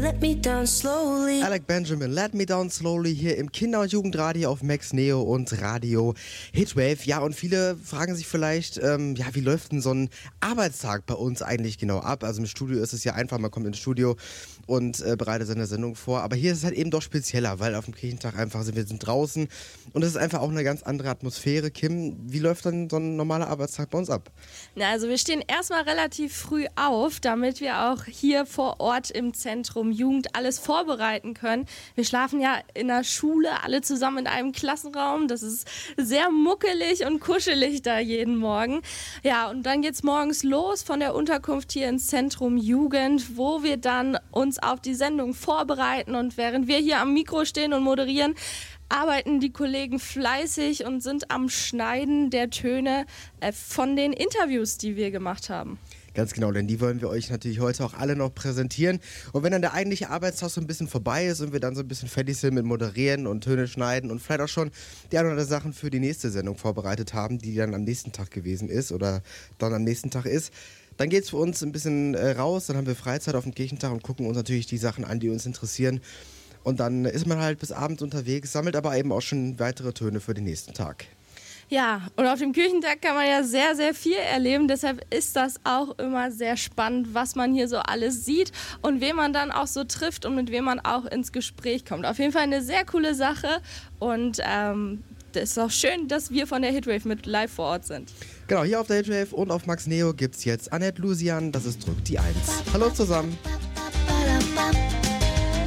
let me down slowly. Alec Benjamin, Let Me Down Slowly hier im Kinder- und Jugendradio auf Max Neo und Radio Hitwave. Ja, und viele fragen sich vielleicht, wie läuft denn so ein Arbeitstag bei uns eigentlich genau ab? Also im Studio ist es ja einfach, man kommt ins Studio und bereitet seine Sendung vor. Aber hier ist es halt eben doch spezieller, weil auf dem Kirchentag einfach wir sind draußen und es ist einfach auch eine ganz andere Atmosphäre. Kim, wie läuft dann so ein normaler Arbeitstag bei uns ab? Na, also wir stehen erstmal relativ früh auf, damit wir auch hier vor Ort im Zentrum Jugend alles vorbereiten können. Wir schlafen ja in der Schule alle zusammen in einem Klassenraum. Das ist sehr muckelig und kuschelig da jeden Morgen. Ja, und dann geht's morgens los von der Unterkunft hier ins Zentrum Jugend, wo wir dann uns auf die Sendung vorbereiten. Und während wir hier am Mikro stehen und moderieren, arbeiten die Kollegen fleißig und sind am Schneiden der Töne von den Interviews, die wir gemacht haben. Ganz genau, denn die wollen wir euch natürlich heute auch alle noch präsentieren. Und wenn dann der eigentliche Arbeitstag so ein bisschen vorbei ist und wir dann so ein bisschen fertig sind mit Moderieren und Töne schneiden und vielleicht auch schon die ein oder andere Sachen für die nächste Sendung vorbereitet haben, die dann am nächsten Tag gewesen ist oder dann am nächsten Tag ist, dann geht es für uns ein bisschen raus, dann haben wir Freizeit auf dem Kirchentag und gucken uns natürlich die Sachen an, die uns interessieren. Und dann ist man halt bis abends unterwegs, sammelt aber eben auch schon weitere Töne für den nächsten Tag. Ja, und auf dem Kirchentag kann man ja sehr, sehr viel erleben. Deshalb ist das auch immer sehr spannend, was man hier so alles sieht und wen man dann auch so trifft und mit wem man auch ins Gespräch kommt. Auf jeden Fall eine sehr coole Sache und das ist auch schön, dass wir von der Hitwave mit live vor Ort sind. Genau, hier auf der Hitwave und auf Max Neo gibt's jetzt Annette Lusian, das ist Drück die 1. Hallo zusammen.